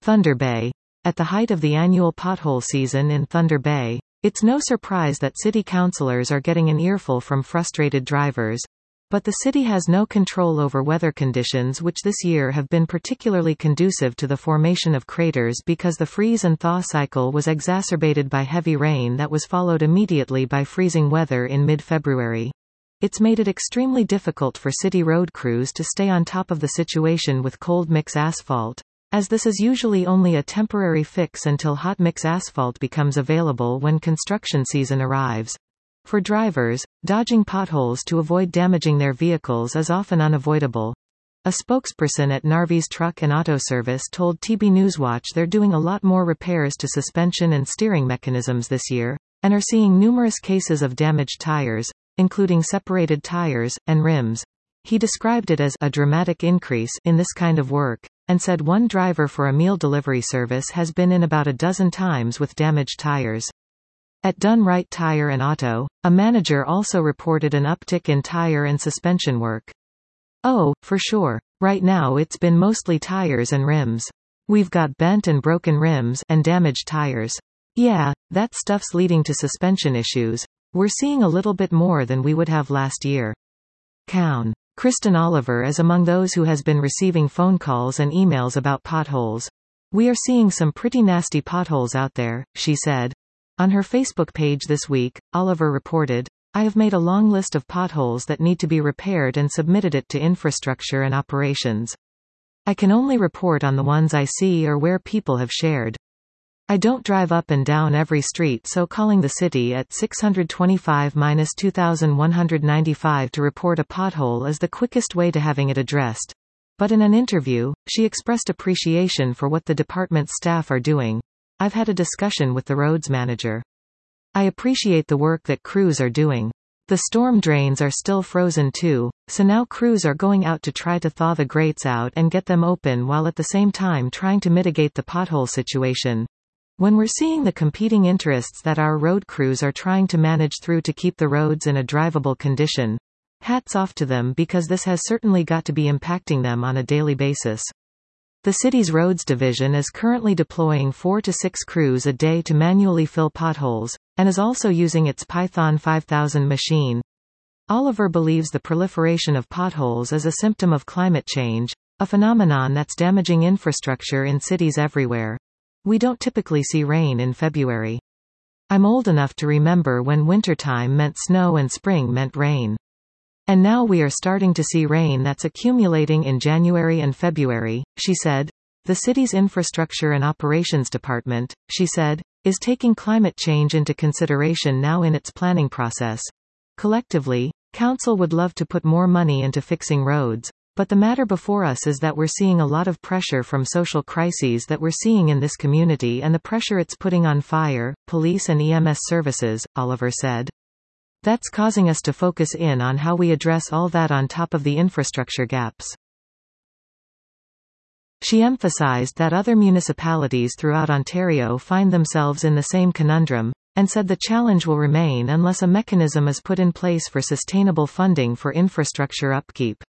Thunder Bay. At the height of the annual pothole season in Thunder Bay, it's no surprise that city councilors are getting an earful from frustrated drivers. But the city has no control over weather conditions, which this year have been particularly conducive to the formation of craters because the freeze and thaw cycle was exacerbated by heavy rain that was followed immediately by freezing weather in mid-February. It's made it extremely difficult for city road crews to stay on top of the situation with cold mix asphalt, as this is usually only a temporary fix until hot mix asphalt becomes available when construction season arrives. For drivers, dodging potholes to avoid damaging their vehicles is often unavoidable. A spokesperson at Narvi's Truck and Auto Service told TB Newswatch they're doing a lot more repairs to suspension and steering mechanisms this year, and are seeing numerous cases of damaged tires, including separated tires, and rims. He described it as a dramatic increase in this kind of work, and said one driver for a meal delivery service has been in about a dozen times with damaged tires. At Done Right Tire and Auto, a manager also reported an uptick in tire and suspension work. "Oh, for sure. Right now it's been mostly tires and rims. We've got bent and broken rims and damaged tires. Yeah, that stuff's leading to suspension issues. We're seeing a little bit more than we would have last year." Cown. Kristen Oliver is among those who has been receiving phone calls and emails about potholes. "We are seeing some pretty nasty potholes out there," she said. On her Facebook page this week, Oliver reported, "I have made a long list of potholes that need to be repaired and submitted it to infrastructure and operations. I can only report on the ones I see or where people have shared. I don't drive up and down every street, so calling the city at 625-2195 to report a pothole is the quickest way to having it addressed." But in an interview, she expressed appreciation for what the department's staff are doing. "I've had a discussion with the roads manager. I appreciate the work that crews are doing. The storm drains are still frozen too, so now crews are going out to try to thaw the grates out and get them open while at the same time trying to mitigate the pothole situation. When we're seeing the competing interests that our road crews are trying to manage through to keep the roads in a drivable condition, hats off to them, because this has certainly got to be impacting them on a daily basis." The city's roads division is currently deploying 4 to 6 crews a day to manually fill potholes, and is also using its Python 5000 machine. Oliver believes the proliferation of potholes is a symptom of climate change, a phenomenon that's damaging infrastructure in cities everywhere. "We don't typically see rain in February. I'm old enough to remember when wintertime meant snow and spring meant rain. And now we are starting to see rain that's accumulating in January and February," she said. The city's Infrastructure and Operations Department, she said, is taking climate change into consideration now in its planning process. Collectively, Council would love to put more money into fixing roads, but the matter before us is that we're seeing a lot of pressure from social crises that we're seeing in this community and the pressure it's putting on fire, police and EMS services, Oliver said. That's causing us to focus in on how we address all that on top of the infrastructure gaps. She emphasized that other municipalities throughout Ontario find themselves in the same conundrum, and said the challenge will remain unless a mechanism is put in place for sustainable funding for infrastructure upkeep.